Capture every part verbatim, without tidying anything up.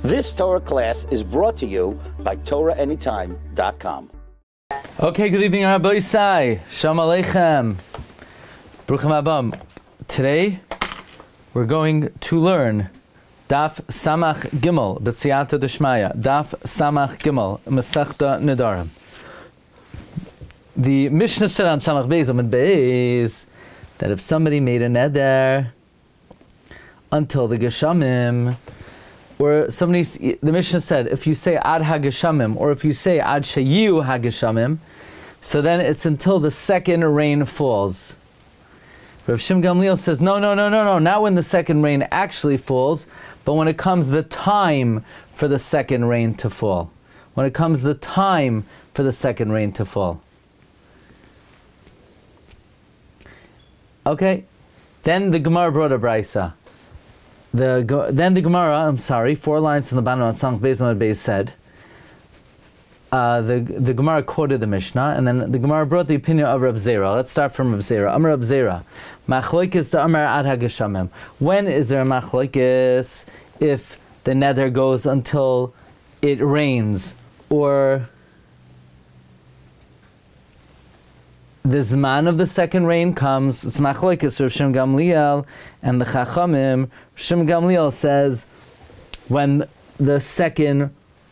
This Torah class is brought to you by Torah Anytime dot com. Okay, good evening, Rabbi Isai. Shalom Aleichem. Bruchim Abam. Today, we're going to learn Daf Samach Gimel, B'siyata D'Shmaya. Daf Samach Gimel, Masechta Nedarim. The Mishnah said on Samach Beis, Amud Beis, that if somebody made a neder until the Geshamim, or somebody, the Mishnah said, if you say Ad HaGeshamim, or if you say Ad Shayu HaGeshamim, so then it's until the second rain falls. Rav Shimon Gamliel says, no, no, no, no, no, not when the second rain actually falls, but when it comes the time for the second rain to fall. When it comes the time for the second rain to fall. Okay, then the Gemara brought a brisa. The then the Gemara, I'm sorry, four lines from the bottom on Samach Beis Amud Beis said. Uh, the the Gemara quoted the Mishnah, and then the Gemara brought the opinion of Reb Zera. Let's start from Reb Zera. Amar Reb Zera, machlokes to Amar Ad HaGeshamim. When is there a machlokes if the neder goes until it rains, or the zman of the second rain comes? It's machlokes Rav Shimon Gamliel and the Chachamim. Rav Shimon Gamliel says when the second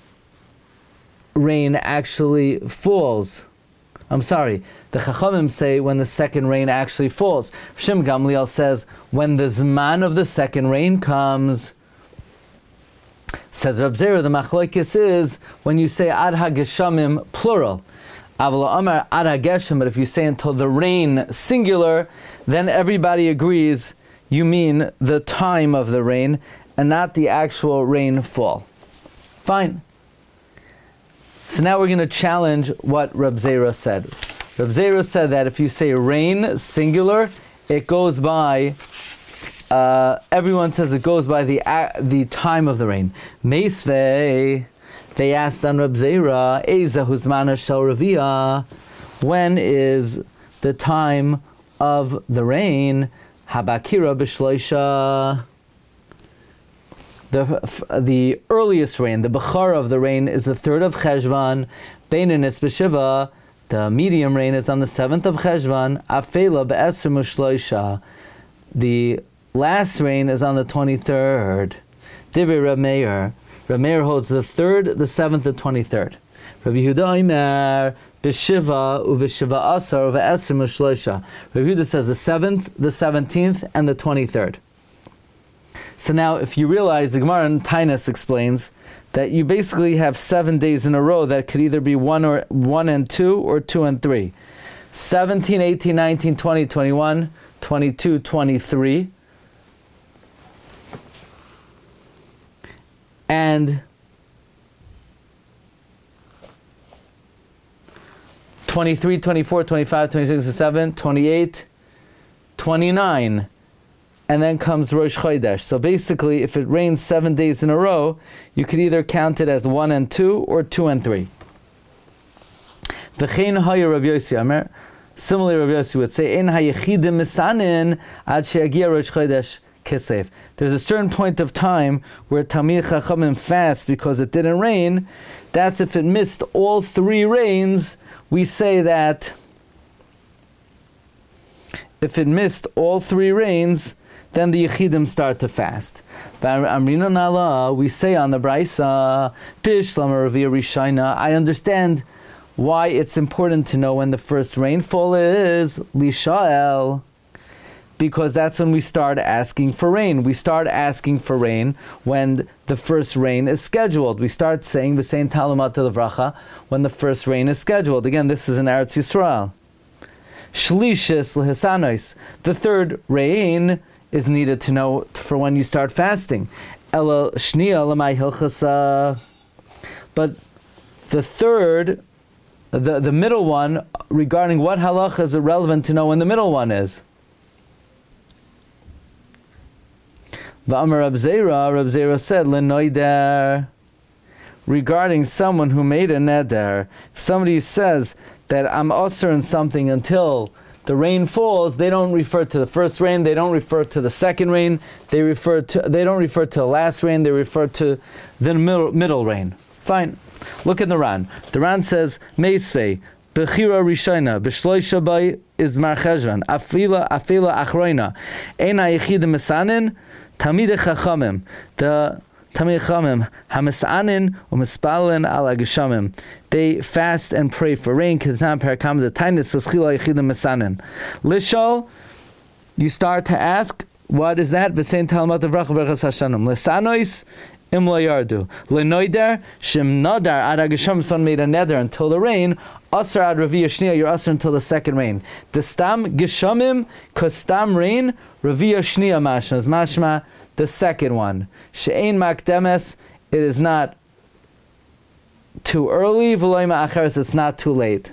rain actually falls. I'm sorry, the Chachamim say when the second rain actually falls. Rav Shimon Gamliel says when the zman of the second rain comes. Says Reb Zera, the machlokes is when you say Ad HaGeshamim plural. Avla Amar Ad HaGeshem, but if you say until the rain singular, then everybody agrees you mean the time of the rain and not the actual rainfall. Fine. So now we're going to challenge what Reb Zera said. Reb Zera said that if you say rain singular, it goes by, uh, everyone says it goes by the uh, the time of the rain. Meisvei, they asked on Reb Zera, Eza huzmana shel Ravia, when is the time of the rain? Habakira b'shloisha. The the earliest rain, the Bechara of the rain, is the third of Cheshvan. Beinanis b'shiva. The medium rain is on the seventh of Cheshvan. Afela be'esr mushloisha. The last rain is on the twenty-third. Divrei Reb Meir. Reb Meir holds the third, the seventh, the twenty-third. Rabbi Yehuda Omer b'shiva u'v'shiva asar u'v'esr mushloisha. Rabbi Yehuda says the seventh, the seventeenth, and the twenty-third. So now, if you realize, the Gemara in Tainus explains that you basically have seven days in a row that could either be one or one and two, or two and three. seventeen, eighteen, nineteen, twenty, twenty-one, twenty-two, twenty-three. And twenty-three, twenty-four, twenty-five, twenty-six, twenty-seven, twenty-eight, twenty-nine. And then comes Rosh Chodesh. So basically, if it rains seven days in a row, you could either count it as one and two, or two and three. V'chein haya Rabbi Yossi Omer. Similarly, Rabbi Yossi would say, "Ein hayechidim misanin ad sheyagia Rosh Chodesh Kislev." There's a certain point of time where Talmid Chachamim fast because it didn't rain. That's if it missed all three rains. We say that if it missed all three rains, then the Yechidim start to fast. Amrina Nala, we say on the Braisa, Bishlam Ravia Rishaina. I understand why it's important to know when the first rainfall is, Lishael, because that's when we start asking for rain. We start asking for rain when the first rain is scheduled. We start saying the same Talumat Levracha when the first rain is scheduled. Again, this is in Eretz Yisrael. Shlishis Lehisanois. The third rain is needed to know for when you start fasting. Ela Shnia Lamai Hilchasa. But the third, the, the middle one, regarding what halacha is irrelevant to know when the middle one is. V'amar Reb Zera, Reb Zera said, L'noider, regarding someone who made a neder, if somebody says that I'm usher in something until the rain falls, they don't refer to the first rain, they don't refer to the second rain, they refer to they don't refer to the last rain, they refer to the middle, middle rain. Fine. Look at the Ran. The Ran says, Meisvei, Bechira Rishayna, Beshloisha Bay is Marcheshvan, Afila, Afila Achroina, Eina Yechida Mesanin, Tamide Chachamim, the Tamid Chachamim, Hamisanin, Umispalin ala Geshamim. They fast and pray for rain. Ketan Parakam the Tainis Schila Yechida Mesanin. Lishol, you start to ask, what is that? V'sein Talmud Avracha Berachas Hashanim. Lesanois, Im lo yardu. Lenoider, Shim Nadar, Ad HaGesham, son made a nether until the rain. Asr ad Ravi Shnia, you're asr until the second rain. The Stam Geshamim, Kostam rain, Ravi Shnia Mashma, is Mashma, the second one. She'ein Makdemes, it is not too early, V'loy Ma'acheres, it's not too late.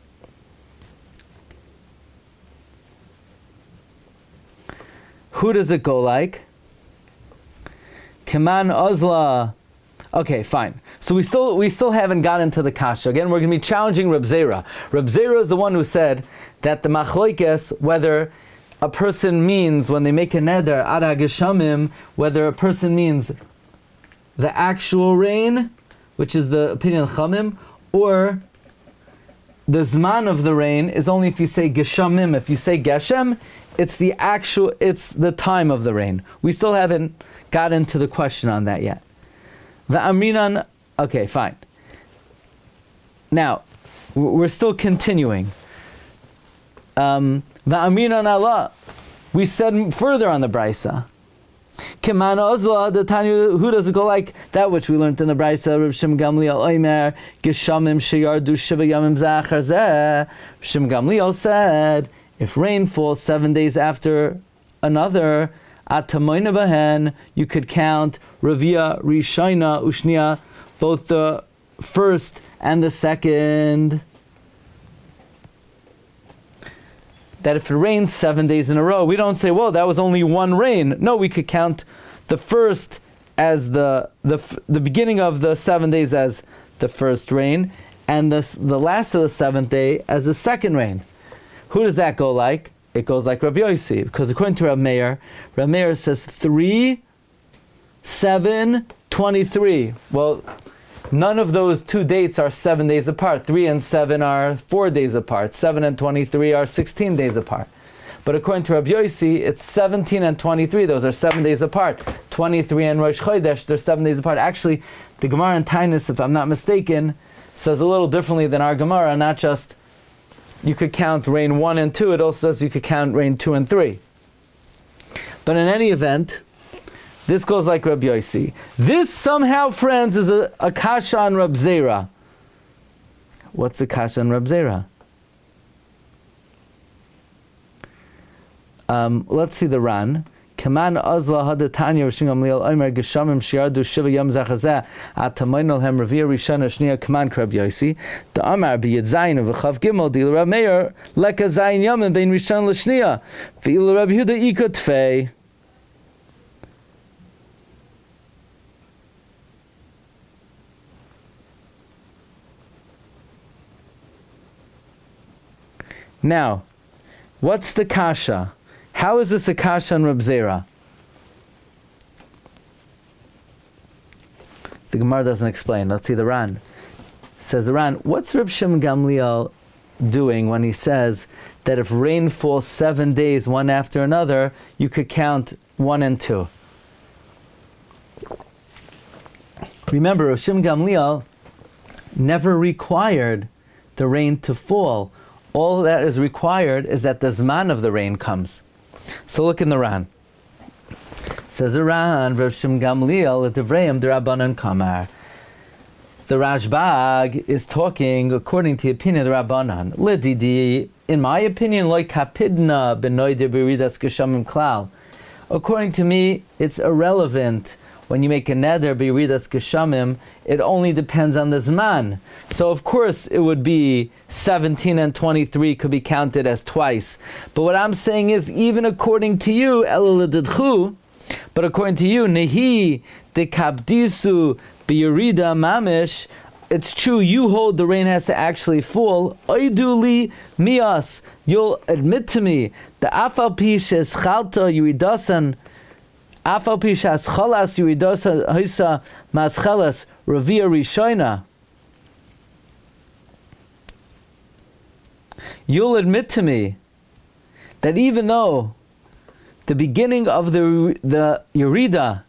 Who does it go like? Keman Ozla. Okay, fine. So we still we still haven't gotten into the kasha. Again, we're going to be challenging Reb Zera. Reb Zera is the one who said that the machloikes, whether a person means, when they make a neder, ad hageshamim, whether a person means the actual rain, which is the opinion of Chamim, or the zman of the rain is only if you say geshamim. If you say geshem, it's the actual, it's the time of the rain. We still haven't got into the question on that yet. The Amrinan, okay, fine. Now, we're still continuing. Um, the Amrinan Allah, we said further on the Brisa. Kimana Ozla, the Tanya, who does it go like? That which we learned in the Brisa, Rav Shim Gamliel Oimer, Geshamim Sheyardu Shiva Yamim Zachar Zeh. Shim Gamliel said, if rain falls seven days after another, Atamoyna Bahen, you could count Ravia, Rishayna, Ushnia, both the first and the second. That if it rains seven days in a row, we don't say, well, that was only one rain. No, we could count the first as the the the beginning of the seven days as the first rain, and the the last of the seventh day as the second rain. Who does that go like? It goes like Rabbi Yossi, because according to Rav Meir, Rav Meir says three, seven, twenty-three. Well, none of those two dates are seven days apart. Three and seven are four days apart. Seven and twenty-three are sixteen days apart. But according to Rabbi Yossi, it's seventeen and twenty-three. Those are seven days apart. twenty-three and Rosh Chodesh, they're seven days apart. Actually, the Gemara in Tainus, if I'm not mistaken, says a little differently than our Gemara, not just you could count rain one and two, it also says you could count rain two and three. But in any event, this goes like Rabbi Yossi. This somehow, friends, is a, a kasha on Reb Zera. What's the kasha on Reb Zera? Um, let's see the Ran. Kaman Azla Hadatanya Rishingam Liel Omer Geshamim Shiardu Shiva Yom Zachazeh Atamoinol Hem Ravia Rishana Shnia Kaman Krab Yosi the Amar B'Yed Zayin of Chav Gimel Dil Rav Meir Leka Zayin Yom Bein Rishon L'Shnia V'Il Rav Yehuda Ika Tfei. Now, what's the kasha? How is this a kasha on Reb Zera? The Gemara doesn't explain. Let's see the Ran. Says the Ran, what's Reb Shimon Gamliel doing when he says that if rain falls seven days one after another, you could count one and two? Remember, Reb Shimon Gamliel never required the rain to fall. All that is required is that the zman of the rain comes. So look in the Ran. Says the Ran, Rav Shimon Gamliel, Devrayim D'Rabbanan Kamar. The Rashbag is talking according to the opinion of the Rabbanan. Lididi, in my opinion, like kapidna benoide beridas geshamim klal. According to me, it's irrelevant when you make a neder beridas geshamim. It only depends on the zman. So of course it would be seventeen and twenty-three could be counted as twice. But what I'm saying is, even according to you, elalididchu, but according to you, nehi de kabdisu biyurida mamish, it's true, you hold the rain has to actually fall, oiduli mias, you'll admit to me, the afal pish is chalta yuridasan, afal pish has chalas yuridasa hisa maschalas ravia rishoina. You'll admit to me that even though the beginning of the the Yerida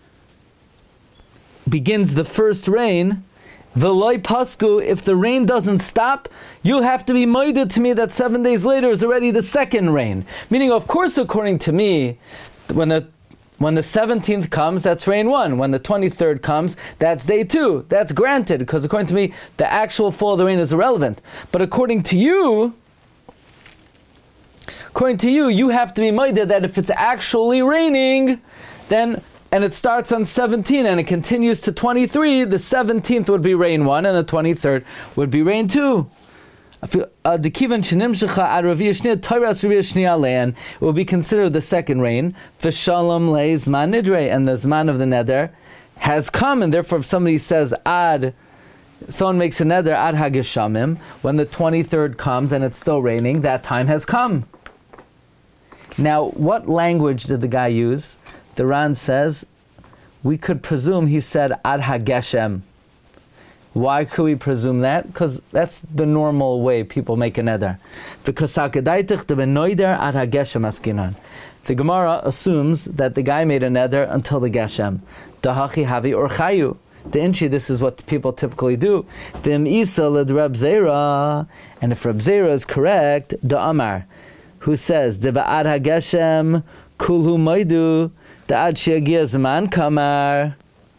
begins the first rain, V'loi pasku, if the rain doesn't stop, you'll have to be moided to me that seven days later is already the second rain. Meaning, of course, according to me, when the when the seventeenth comes, that's rain one. When the twenty-third comes, that's day two. That's granted, because according to me, the actual fall of the rain is irrelevant. But according to you, according to you, you have to be moided that if it's actually raining, then, and it starts on seventeen and it continues to twenty-three, the seventeenth would be rain one and the twenty-third would be rain two. It will be considered the second rain. V'shalom le'zman nidre, and the zman of the neder has come, and therefore if somebody says ad, someone makes a neder ad hageshamim, when the twenty-third comes and it's still raining, that time has come. Now, what language did the guy use? The Ran says, we could presume he said ad hageshem. Why could we presume that? Because that's the normal way people make a neder. The Gemara assumes that the guy made a neder until the geshem. Dahachi havi or chayu. The inchi, this is what people typically do. V'im isa led Reb Zera, and if Reb Zera is correct, da Amar, who says de ba'ad hageshem kulhu maidu da'ad she'agia zman kamar.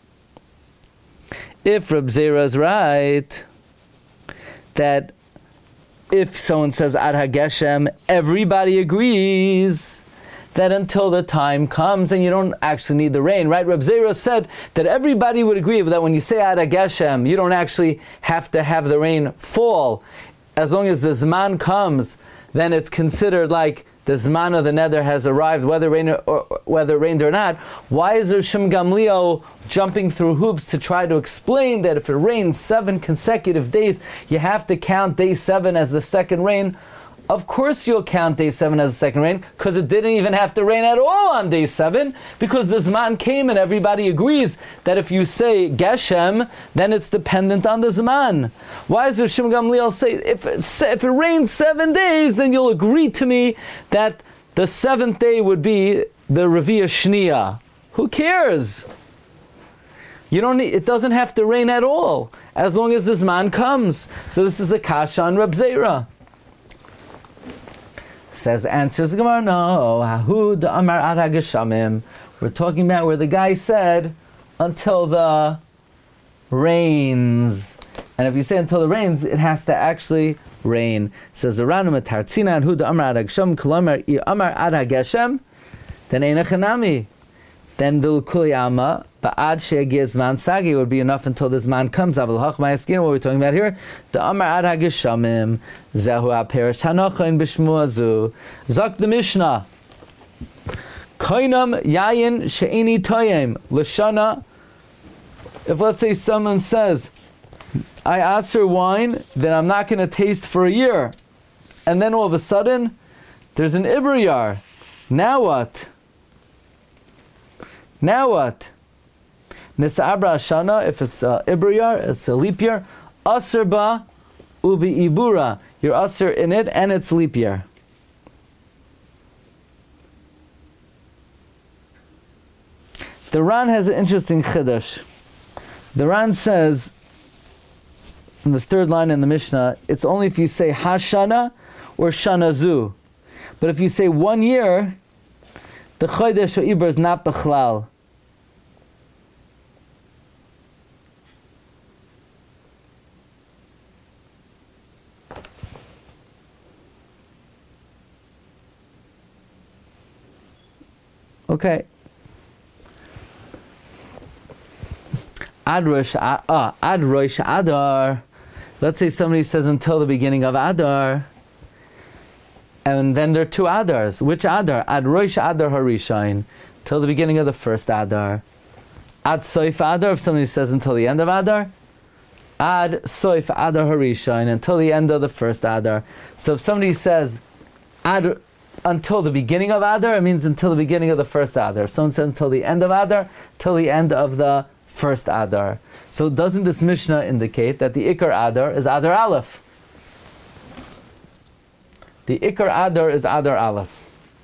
If Reb Zera is right, that if someone says Ad HaGeshem, everybody agrees that until the time comes and you don't actually need the rain, right? Reb Zera said that everybody would agree that when you say Ad HaGeshem, you don't actually have to have the rain fall. As long as the Zman comes, then it's considered like the Zman of the Neder has arrived, whether rain or, or whether it rained or not. Why is there Shim Gamliel jumping through hoops to try to explain that if it rains seven consecutive days, you have to count day seven as the second rain? Of course you'll count day seven as the second rain, because it didn't even have to rain at all on day seven, because the Zman came and everybody agrees that if you say Geshem, then it's dependent on the Zman. Why does Shim Gamliel say, if it, if it rains seven days, then you'll agree to me that the seventh day would be the Revi'ah Shniya? Who cares? You don't need, it doesn't have to rain at all, as long as the Zman comes. So this is a kasha on Reb Zera. Says, answers the Gemara, no, Hahud Amar Ad HaGeshamim. We're talking about where the guy said, until the rains. And if you say until the rains, it has to actually rain. Says the Ranam Tartzina and Hud Amar Ad HaGeshem, Kalamar Amar Ad HaGeshem, then Einachanami. Then the Kuliyama, Ba'ad She'agiz Man Sagi would be enough until this man comes. Aval Hach Ma'askin, what we're talking about here, the Amar Ad HaGeshamim, Zehu HaPerish Hanochain B'Shmuazu, Zak the Mishnah, Koinam Yayin She'ini Toyem, Lashana. If let's say someone says, I ask her wine that I'm not going to taste for a year, and then all of a sudden, there's an Ibriyar. Now what? Now what? Nisabra Shana, if it's uh, Ibriyar, it's a leap year. Asr ba ubi ibura. You're asr in it and it's leap year. The Ran has an interesting chiddush. The Ran says, in the third line in the Mishnah, it's only if you say Hashana or Shanazu. But if you say one year, the Chodesh or Ibra is not Bechlal. Okay. Ad Rosh ah, Ad Rosh Adar. Let's say somebody says until the beginning of Adar, and then there are two Adars. Which Adar? Ad Rosh Adar Harishain, till the beginning of the first Adar. Ad Soif Adar, if somebody says until the end of Adar. Ad soif Adar Harishain, until the end of the first Adar. So if somebody says Ad until the beginning of Adar, it means until the beginning of the first Adar. If someone says until the end of Adar, till the end of the first Adar. So doesn't this Mishnah indicate that the Ikar Adar is Adar Aleph? The Ikar Adar is Adar Aleph.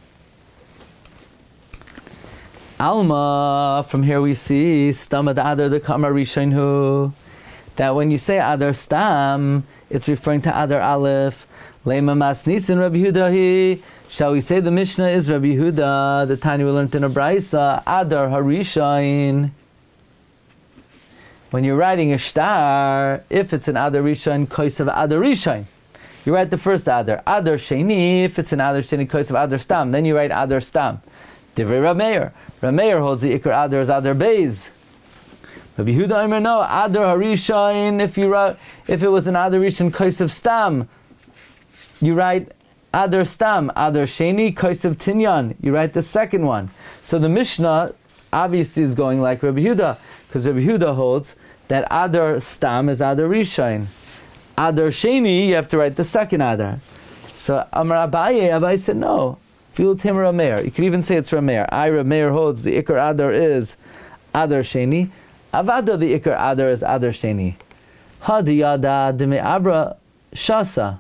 Alma, from here we see Stamad Adar the Kamar Rishainhu, that when you say Adar Stam, it's referring to Adar Aleph. Lema Masnisin Rabbi Yehuda. Shall we say the Mishnah is Rabbi Yehuda? The Tanya we learned in a Braisa, Adar Harishain. When you're writing a star, if it's an Adar Rishain, Kois of Adar Rishain, you write the first Adar. Adar Sheni, if it's an Adar Sheni, Kois of Adar Stam, then you write Adar Stam. Divrei Rameir. Rameir holds the Ikar Adar as Adar Beis. Rabbi Yehuda Omer, no, Adar Harishain, if you wrote, if it was an Adar Rishain, Kois of Stam, you write Adar Stam. Adar Sheni, Kois of Tinyan, you write the second one. So the Mishnah obviously is going like Rabbi Yehuda, because Rabbi Yehuda holds that Adar Stam is Adar Rishain. Adar Sheni, you have to write the second Adar. So Amar Abaye, Abaye said no. Fil Tim Rameir. You could even say it's Rameir. I Rameir holds the Ikar Adar is Adar Sheni. Avada the Ikar Adar is Adar Sheni. Hadi Yada Deme Abra Shasa.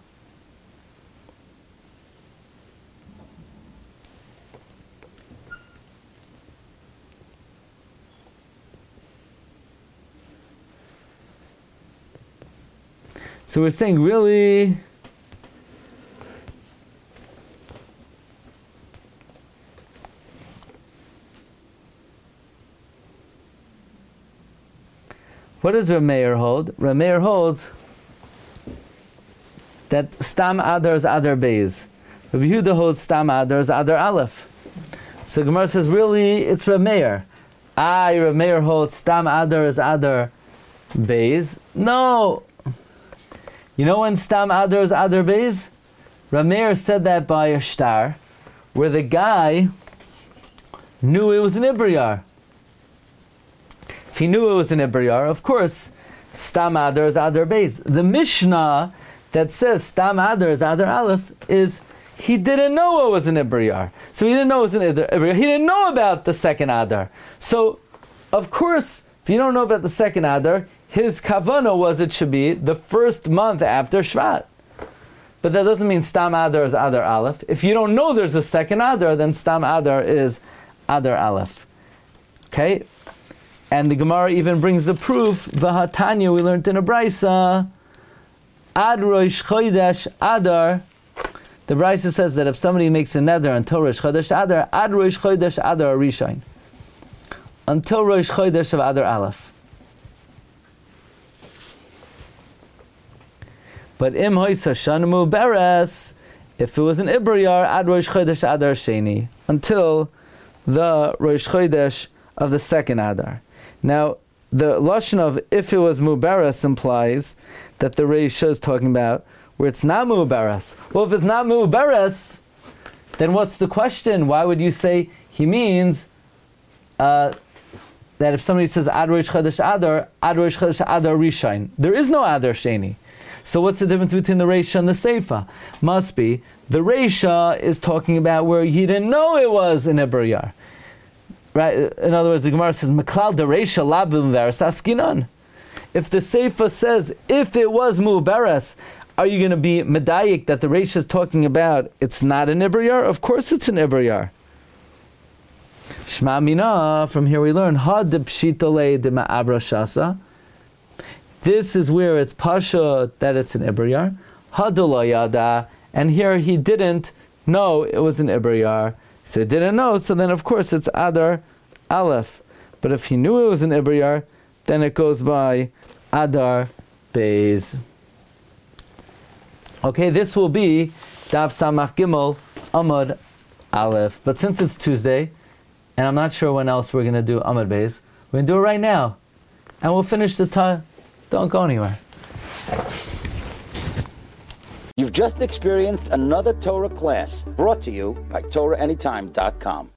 So we're saying, really, what does Rameir hold? Rameir holds that Stam Adar is Adar Beis. Rabbi Yehuda holds Stam Adar is Adar Aleph. So Gemara says, really, it's Rameir. I, Rameir holds Stam Adar is Adar Beis. No. You know when Stam Adar is Adar Beis? Rameir said that by a star, where the guy knew it was an Ibriyar. If he knew it was an Ibriyar, of course, Stam Adar is Adar Beis. The Mishnah that says Stam Adar is Adar Aleph is he didn't know it was an Ibriyar. So he didn't know it was an Ibriyar. He didn't know about the second Adar. So, of course, if you don't know about the second Adar, his kavanah was it should be the first month after Shvat. But that doesn't mean Stam Adar is Adar Aleph. If you don't know there's a second Adar, then Stam Adar is Adar Aleph. Okay? And the Gemara even brings the proof, V'hatanya, we learned in a Braisa, Ad Rosh Chodesh Adar. The Braisa says that if somebody makes a neder until Rosh Chodesh Adar, Ad Rosh Chodesh Adar Rishain. Until Rosh Chodesh of Adar Aleph. But im hoisa shanamu beres, if it was an Ibriyar, ad Rosh Chodesh Adar Sheni, until the Rosh Chodesh of the second Adar. Now, the lashon of if it was muberes implies that the Reisha is talking about where it's not muberes. Well, if it's not muberes, then what's the question? Why would you say he means uh, that if somebody says ad Rosh Chodesh Adar, ad Rosh Chodesh Adar Rishain, there is no Adar Sheni. So what's the difference between the Reisha and the Seifa? Must be, the Reisha is talking about where he didn't know it was an Ibriyar. Right? In other words, the Gemara says, Meklal de Reisha labim veres askinan. If the Seifa says, if it was Mu'beres, are you going to be medayik that the Reisha is talking about, it's not an Ibriyar? Of course it's an Ibriyar. Shma mina, from here we learn, Ha de pshitale de ma'abra shasa. This is where it's pasha that it's an Ibriyar. Hadula yada, and here he didn't know it was an Ibriyar. So he didn't know, so then of course it's Adar Aleph. But if he knew it was an Ibriyar, then it goes by Adar Beis. Okay, this will be Daf Samach Gimel Amud Aleph. But since it's Tuesday, and I'm not sure when else we're going to do Amud Beis, we're going to do it right now. And we'll finish the ta. Don't go anywhere. You've just experienced another Torah class brought to you by Torah Anytime dot com.